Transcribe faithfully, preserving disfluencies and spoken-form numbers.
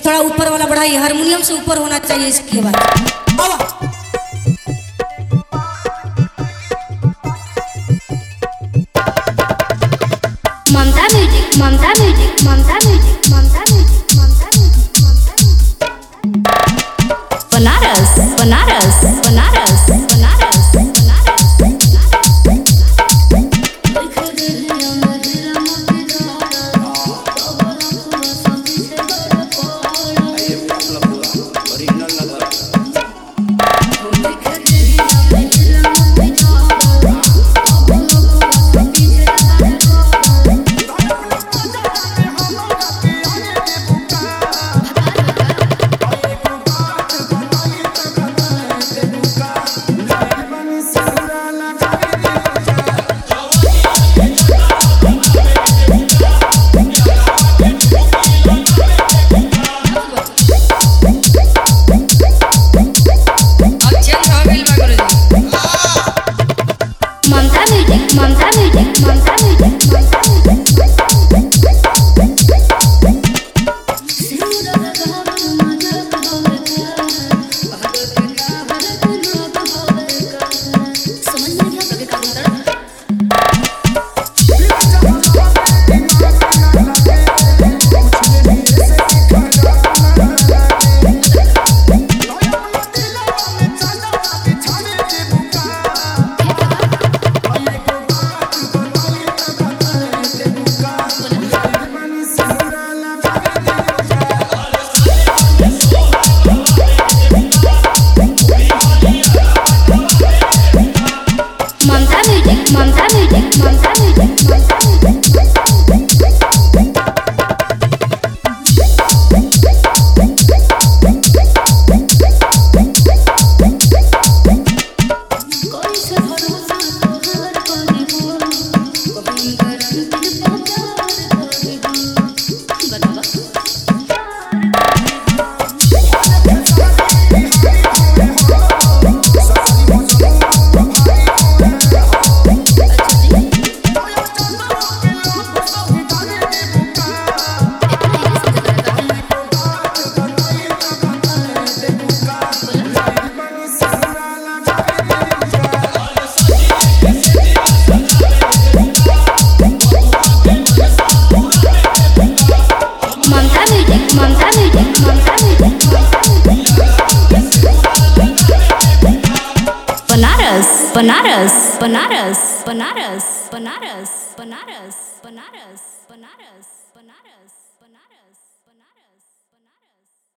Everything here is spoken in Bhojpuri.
थोड़ा ऊपर वाला बढ़ाइए, हारमोनियम से ऊपर होना चाहिए इसकी आवाज। Mamta music, Mamta music, Mamta music, Mamta music, Mamta music, Mamta music. Banaras, Banaras, Banaras, Banaras, Banaras. Mamta music, Mamta music, Mamta music, Mamta Mamta music, Mamta music, Mamta Banaras, Banaras, Banaras, Banaras, Banaras, Banaras, Banaras, Banaras, Banaras, Banaras.